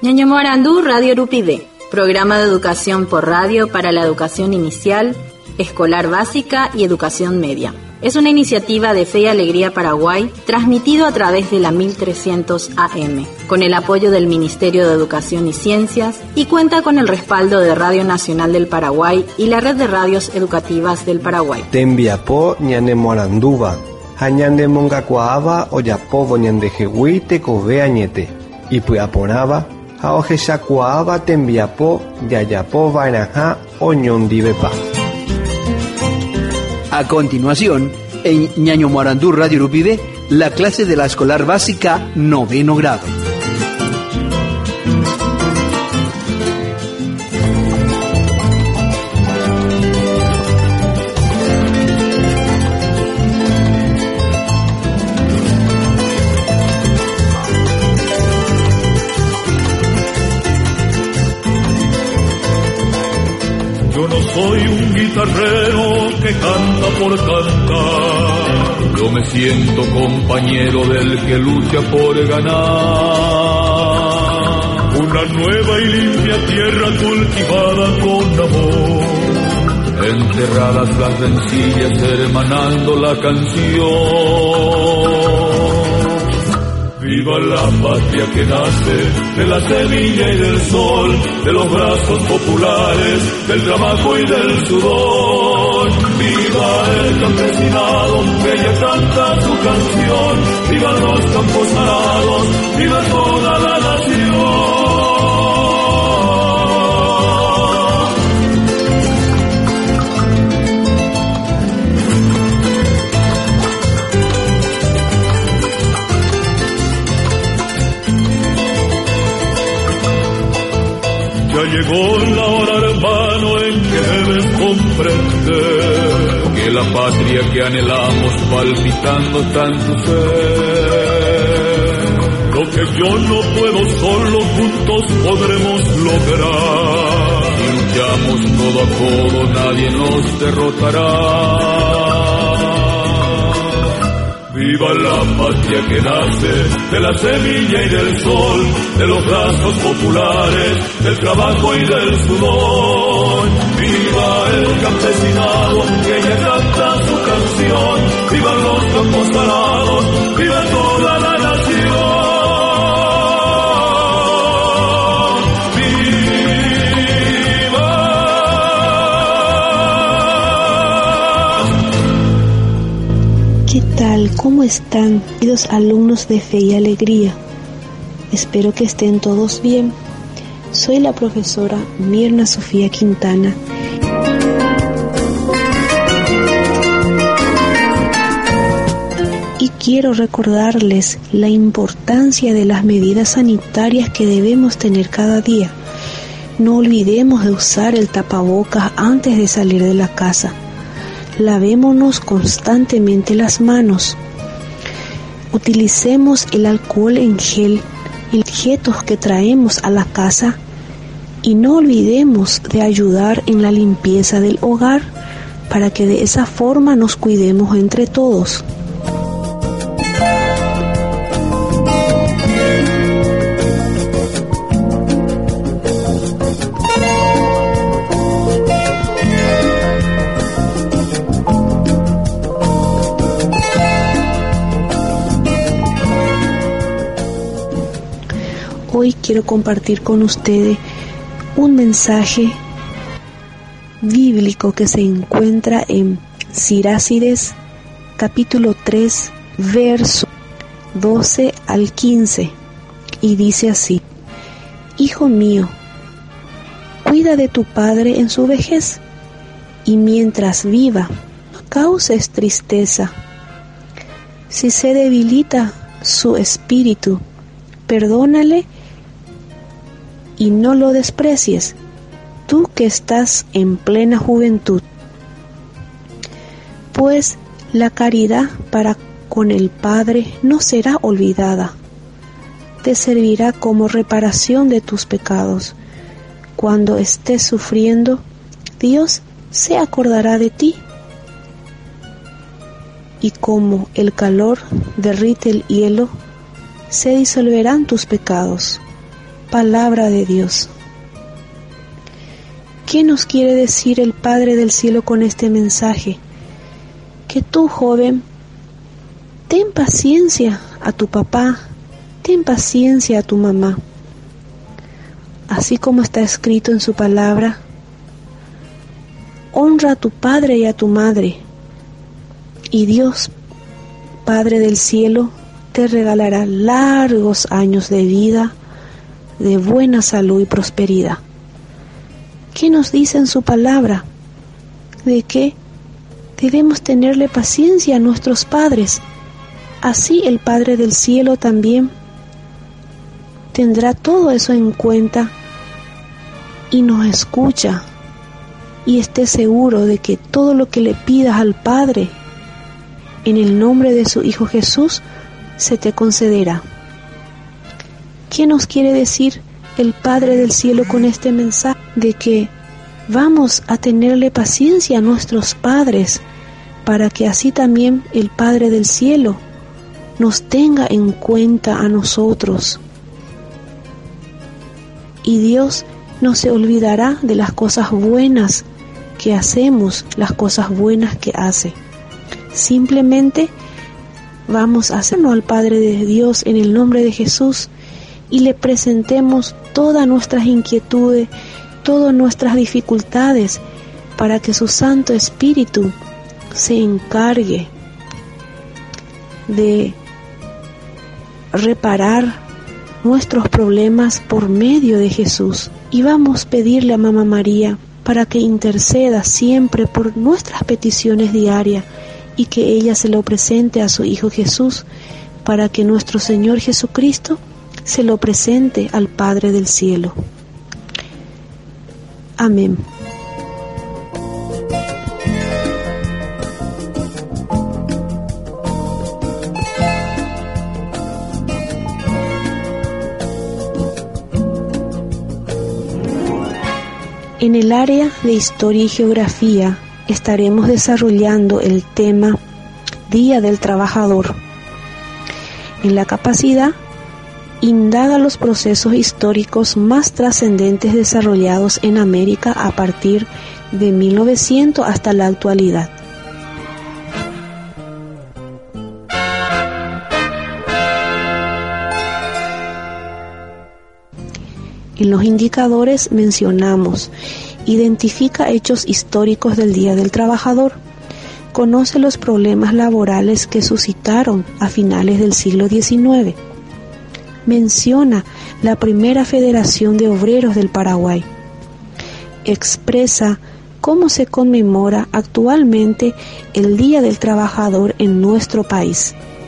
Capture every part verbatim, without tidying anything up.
Ñañomoarandú Radio Urupide, programa de educación por radio para la educación inicial, escolar básica y educación media. Es una iniciativa de Fe y Alegría Paraguay, transmitido a través de la mil trescientos A M, con el apoyo del Ministerio de Educación y Ciencias, y cuenta con el respaldo de Radio Nacional del Paraguay y la Red de Radios Educativas del Paraguay. Tembiapó ñanemoaranduva, hañandemongacuaaba oyapovo ñandejehui tekove añete, y puyaponaba haojechakuaaba tembiapó yayapo vainaja oñondivepa. A continuación, en Ñañomoarandú Radio Urupide, la clase de la escolar básica noveno grado. Yo no soy un guitarrero que canta por cantar, yo me siento compañero del que lucha por ganar una nueva y limpia tierra cultivada con amor, enterradas las rencillas hermanando la canción. Viva la patria que nace de la semilla y del sol, de los brazos populares, del trabajo y del sudor. Viva el campesinado que ella canta su canción, viva los campos arados, viva toda la nación. Ya llegó la hora, hermano, en que debes comprender que la patria que anhelamos palpitando tanto ser. Lo que yo no puedo solo, juntos podremos lograr. Si luchamos codo a codo, nadie nos derrotará. Viva la patria que nace de la semilla y del sol, de los brazos populares, del trabajo y del sudor. Viva el campesinado que ella canta su canción, viva los campos arados, viva toda la nación. ¿Qué tal? ¿Cómo están, queridos alumnos de Fe y Alegría? Espero que estén todos bien. Soy la profesora Mirna Sofía Quintana. Y quiero recordarles la importancia de las medidas sanitarias que debemos tener cada día. No olvidemos de usar el tapabocas antes de salir de la casa. Lavémonos constantemente las manos. Utilicemos el alcohol en gel y objetos que traemos a la casa y no olvidemos de ayudar en la limpieza del hogar para que de esa forma nos cuidemos entre todos. Hoy quiero compartir con ustedes un mensaje bíblico que se encuentra en Sirácides capítulo tres, verso doce al quince, y dice así: Hijo mío, cuida de tu padre en su vejez, y mientras viva, no causes tristeza. Si se debilita su espíritu, perdónale y no lo desprecies, tú que estás en plena juventud. Pues la caridad para con el Padre no será olvidada. Te servirá como reparación de tus pecados. Cuando estés sufriendo, Dios se acordará de ti. Y como el calor derrite el hielo, se disolverán tus pecados. palabra de Dios. ¿Qué nos quiere decir el Padre del Cielo con este mensaje? Que tú, joven, ten paciencia a tu papá, ten paciencia a tu mamá. Así como está escrito en su palabra, honra a tu padre y a tu madre, y Dios, Padre del Cielo, te regalará largos años de vida, de buena salud y prosperidad. ¿Qué nos dice en su palabra? De que debemos tenerle paciencia a nuestros padres. Así el Padre del Cielo también tendrá todo eso en cuenta y nos escucha, y esté seguro de que todo lo que le pidas al Padre en el nombre de su Hijo Jesús se te concederá. ¿Qué nos quiere decir el Padre del Cielo con este mensaje? De que vamos a tenerle paciencia a nuestros padres, para que así también el Padre del Cielo nos tenga en cuenta a nosotros. Y Dios no se olvidará de las cosas buenas que hacemos, las cosas buenas que hace. Simplemente vamos a hacernos al Padre de Dios en el nombre de Jesús y le presentemos todas nuestras inquietudes, todas nuestras dificultades, para que su Santo Espíritu se encargue de reparar nuestros problemas por medio de Jesús. Y vamos a pedirle a Mamá María para que interceda siempre por nuestras peticiones diarias y que ella se lo presente a su Hijo Jesús, para que nuestro Señor Jesucristo se lo presente al Padre del Cielo. Amén. En el área de Historia y Geografía estaremos desarrollando el tema Día del Trabajador. En la capacidad, indaga los procesos históricos más trascendentes desarrollados en América a partir de mil novecientos hasta la actualidad. En los indicadores mencionamos: identifica hechos históricos del Día del Trabajador, conoce los problemas laborales que suscitaron a finales del siglo diecinueve, menciona la primera Federación de Obreros del Paraguay, expresa cómo se conmemora actualmente el Día del Trabajador en nuestro país.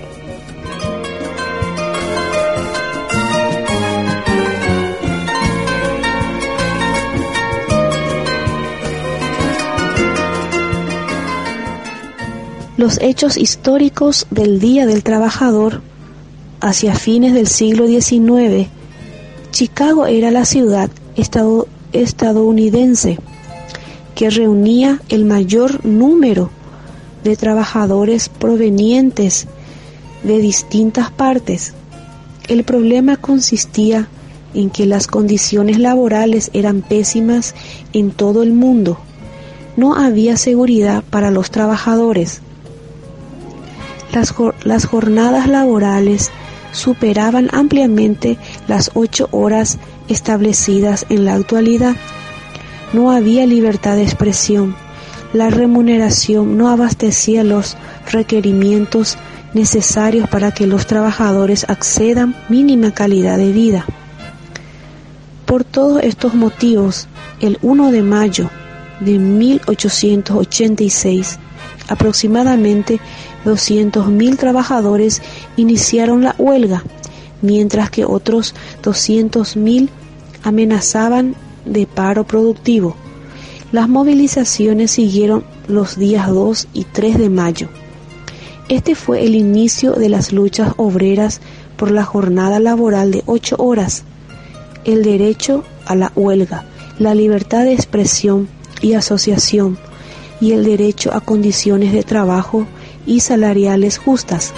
Los hechos históricos del Día del Trabajador. Hacia fines del siglo diecinueve, Chicago era la ciudad estado, estadounidense que reunía el mayor número de trabajadores provenientes de distintas partes. El problema consistía en que las condiciones laborales eran pésimas en todo el mundo. No había seguridad para los trabajadores. Las, las jornadas laborales superaban ampliamente las ocho horas establecidas en la actualidad. No había libertad de expresión. La remuneración no abastecía los requerimientos necesarios para que los trabajadores accedan a mínima calidad de vida. Por todos estos motivos, el primero de mayo de mil ochocientos ochenta y seis, aproximadamente doscientos mil trabajadores iniciaron la huelga, mientras que otros doscientos mil amenazaban de paro productivo. Las movilizaciones siguieron los días dos y tres de mayo. Este fue el inicio de las luchas obreras por la jornada laboral de ocho horas, el derecho a la huelga, la libertad de expresión y asociación, y el derecho a condiciones de trabajo y salariales justas.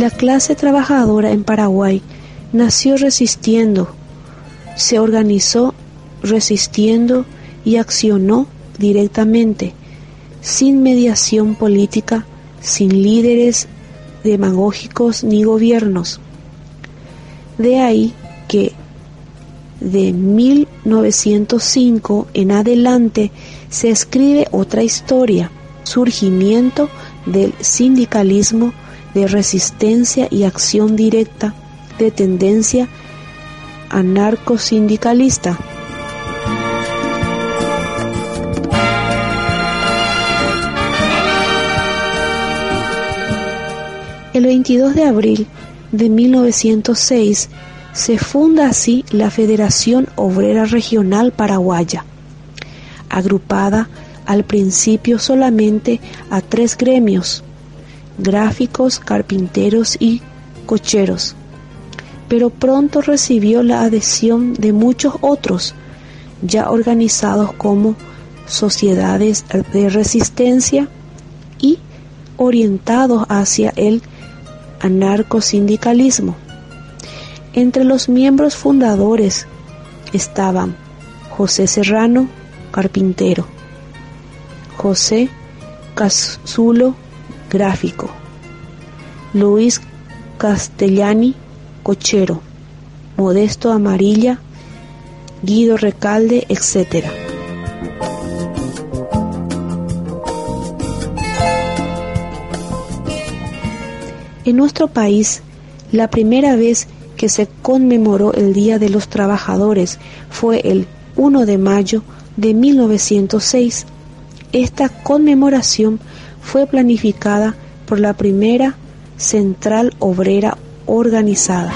La clase trabajadora en Paraguay nació resistiendo, se organizó resistiendo y accionó directamente, sin mediación política, sin líderes demagógicos ni gobiernos. De ahí que de mil novecientos cinco en adelante se escribe otra historia, surgimiento del sindicalismo de resistencia y acción directa de tendencia anarcosindicalista. El veintidós de abril de mil novecientos seis se funda así la Federación Obrera Regional Paraguaya, agrupada al principio solamente a tres gremios: gráficos, carpinteros y cocheros, pero pronto recibió la adhesión de muchos otros, ya organizados como sociedades de resistencia y orientados hacia el anarcosindicalismo. Entre los miembros fundadores estaban José Serrano, carpintero; José Cazulo, gráfico; Luis Castellani, cochero; Modesto Amarilla, Guido Recalde, etcétera. En nuestro país, la primera vez que se conmemoró el Día de los Trabajadores fue el primero de mayo de mil novecientos seis. Esta conmemoración fue planificada por la primera Central Obrera organizada.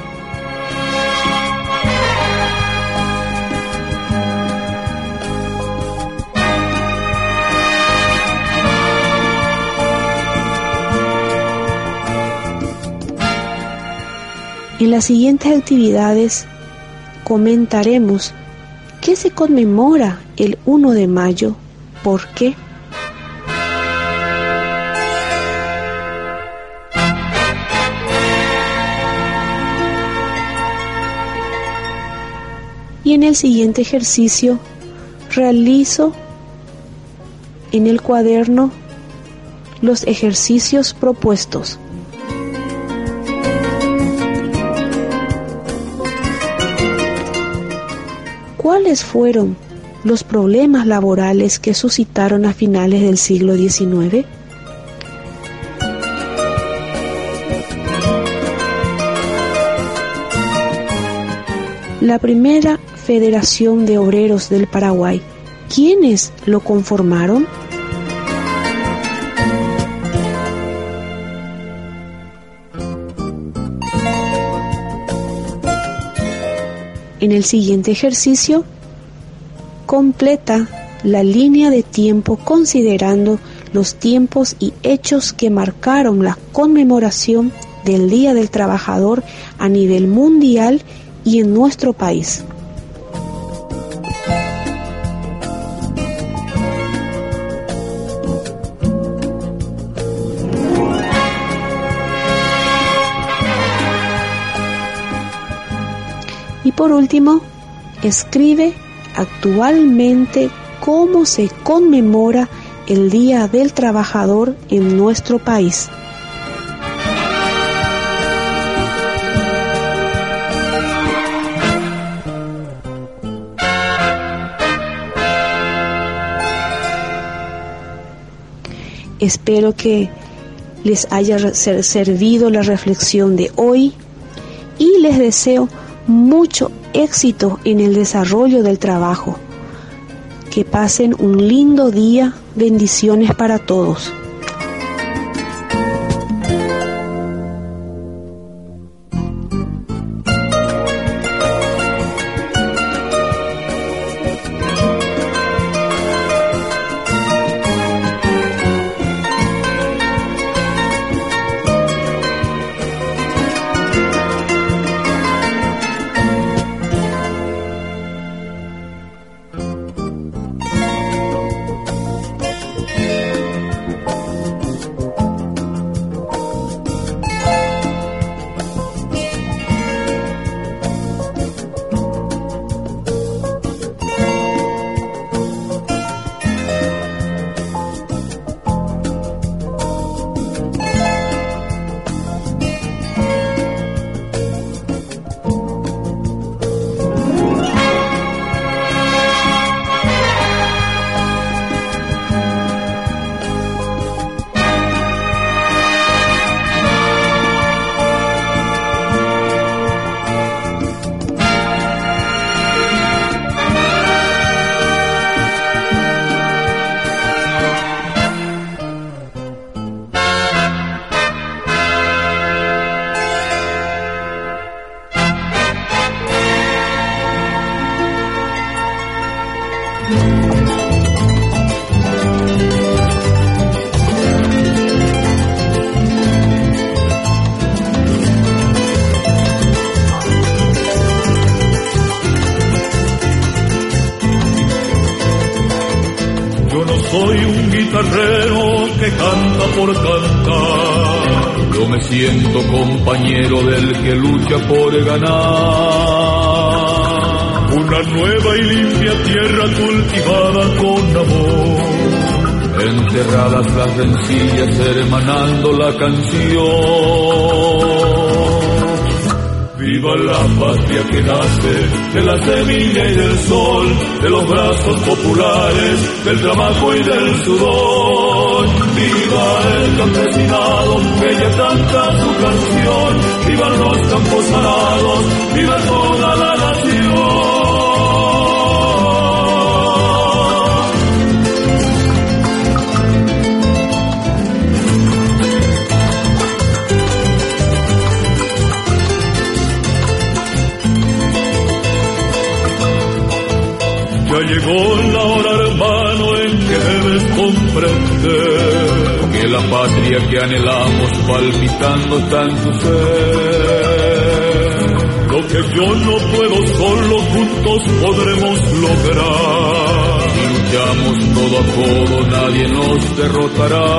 En las siguientes actividades comentaremos qué se conmemora el primero de mayo, por qué. Y en el siguiente ejercicio realizo en el cuaderno los ejercicios propuestos. ¿Cuáles fueron los problemas laborales que suscitaron a finales del siglo diecinueve? La primera Federación de Obreros del Paraguay, ¿quiénes lo conformaron? En el siguiente ejercicio, completa la línea de tiempo considerando los tiempos y hechos que marcaron la conmemoración del Día del Trabajador a nivel mundial y en nuestro país. Y por último, escribe actualmente cómo se conmemora el Día del Trabajador en nuestro país. Espero que les haya servido la reflexión de hoy y les deseo mucho éxito en el desarrollo del trabajo. Que pasen un lindo día. Bendiciones para todos. por cantar. Yo me siento compañero del que lucha por ganar una nueva y limpia tierra cultivada con amor. Enterradas las rencillas, hermanando la canción. Viva la patria que nace de la semilla y del sol, de los brazos populares, del trabajo y del sudor. Viva el campesinado que ya canta su canción. Vivan los campos arados, viva toda la nación. Ya llegó la hora, hermano, en que debes comprender que la patria que anhelamos palpitando está en tu ser. Lo que yo no puedo solo, juntos podremos lograr. Si luchamos codo a codo, nadie nos derrotará.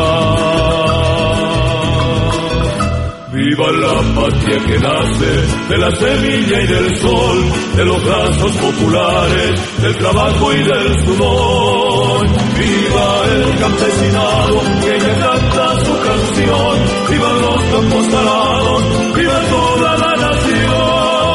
Viva la patria que nace de la semilla y del sol, de los brazos populares, del trabajo y del sudor. Viva el campesinado que ya canta su canción. Vivan los campos arados, viva toda la nación.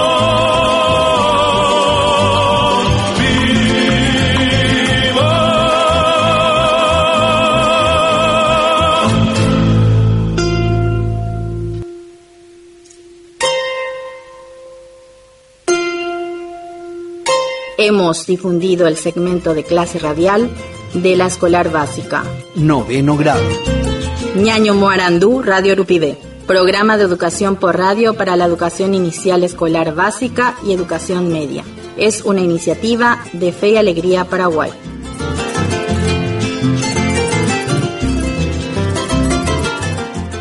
Hemos difundido el segmento de clase radial de la escolar básica. Noveno grado. Ñaño Moarandú, Radio Urupide. Programa de educación por radio para la educación inicial escolar básica y educación media. Es una iniciativa de Fe y Alegría Paraguay.